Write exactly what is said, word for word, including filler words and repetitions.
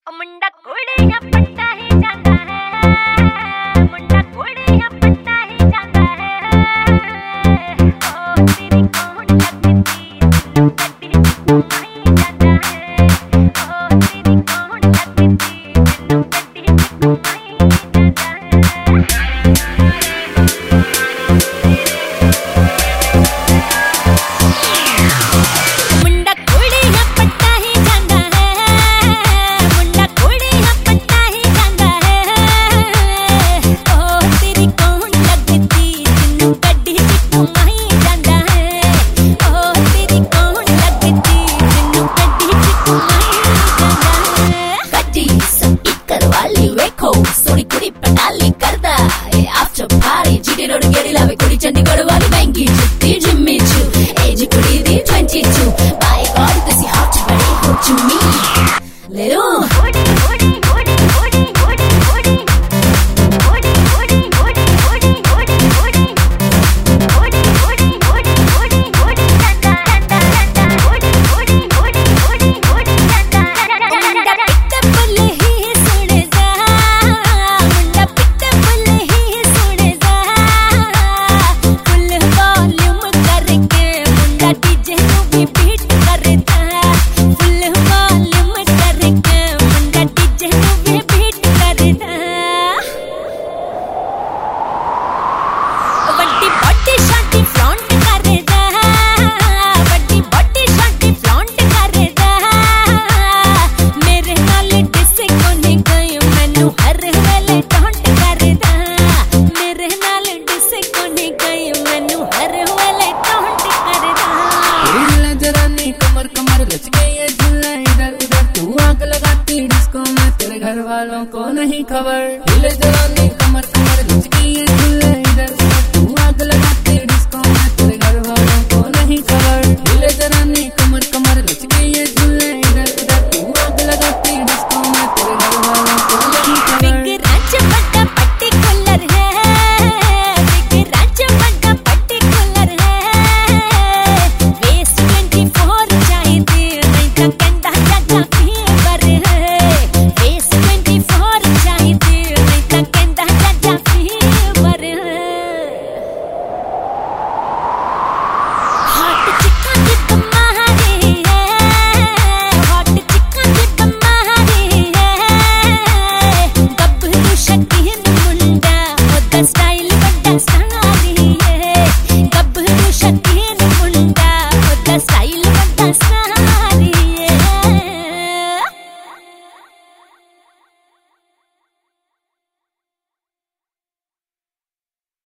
मुंडा कुड़िया पट्टा ही जाता है, मुंडा कुड़िया पट्टा ही जाता है। ओ तेरी कौन लगती कटी घुमाई जाता है। ओ तेरी कौन लगती कटी घुमाई जाता है। मुंडा कुड़िया पट्टा ही जाता है, मुंडा कुड़िया पट्टा ही जाता है। ओ तेरी कौन लगती जिन्नू कड्डी घुमाई जाता है। ओ तेरी कौन लगती जिन्नू कड्डी घुमाई जाता है। कड्डी सट्टी करवाली वेखो सोनी कुड़ी पटाली करदा ए after party G D road लावे कुड़ी चंडीगढ़ वाली महंगी जुत्ती जिम्मी चू एज कुड़ी दी बाईस बाय गॉड दिस हॉट बड़ी हो टू मी ले लो ओडी ओडी ओडी ओडी ओडी ओडी ओडी ओडी ओडी ओडी ओडी ओडी ओडी ओडी ओडी ओडी ओडी जाता जाता ओडी ओडी ओडी ओडी ओडी जाता मुंडा पिट्टा बोले ही सुने जा, मुंडा पिट्टा बोले ही सुने जा। फुल वॉल्यूम करके मुंडा डीजे नु भी बीट करता है। फुल वॉल्यूम करके मुंडा डीजे नु भी बीट करता है। बड्डी बॉडी शादी फ्लॉन्ट करदा, बड्डी बॉडी शादी फ्लॉन्ट करदा। मेरे नाल डिस्को नहीं गई मैनू हर वेले टॉन्ट करदा। मेरे नाल डिस्को नहीं गई मैनू हर वेले टॉन्ट करदा। हिला जरा नी कमर कमर लचके ये झूला इधर उधर तू आग लगाती डिस्को में तेरे घर वालों को नहीं खबर। हिले जरा नी कमर कमर लचके ये झूला इधर उधर तू आग लगाती